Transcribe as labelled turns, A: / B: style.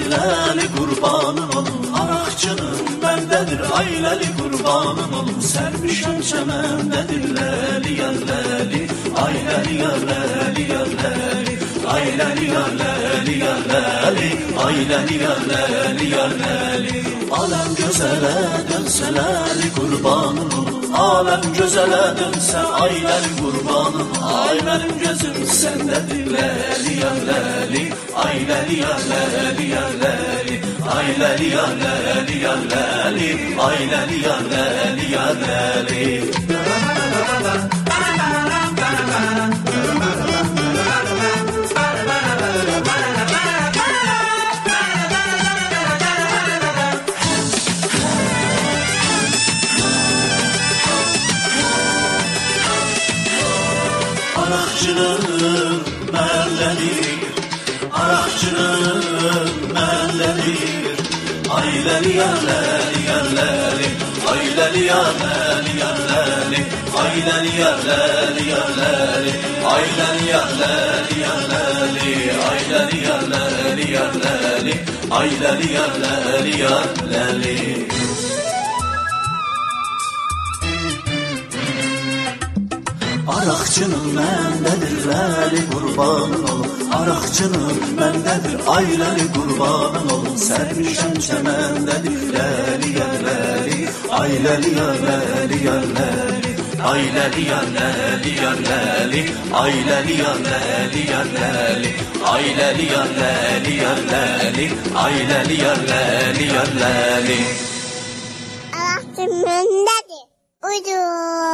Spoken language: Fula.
A: ləli qurbanın olum. Araqçının mənbədir ayləli qurbanın olum. Sərmişəm çəməndədir ləli yar ləli, ayləli yar ləli yar ləli, ayləli yar ləli yar ləli, ayləli yar ləli yar ləli. Aləm gözələ dönsə ləli qurbanın olum. Aləm gözələ dönsə ayləli qurbanın. Ay mənim gözüm səndədir ləli yar ləli, ayləli yar ləli yar ləli, ayləli yar ləli yar ləli, ayləli yar ləli yar ləli. Araqçının mənlədir, araqçının mənlədir. Ayləli yar ləli yar ləli, ayləli yar ləli yar ləli, ayləli yar ləli yar ləli, ayləli yar ləli yar ləli, ayləli yar ləli yar ləli, ayləli yar ləli yar ləli. Araqçının məndədir ləli qurbanın olum. Araqçının məndədir ayləli qurbanın olum. Sərmişəm çəməndədir ləli yar ləli, ayləli yar ləli yar ləli, ayləli yar ləli yar ləli, ayləli yar ləli yar ləli, ayləli yar ləli yar ləli, ayləli yar ləli yar ləli.
B: Araqçının mənbədir. Uydur.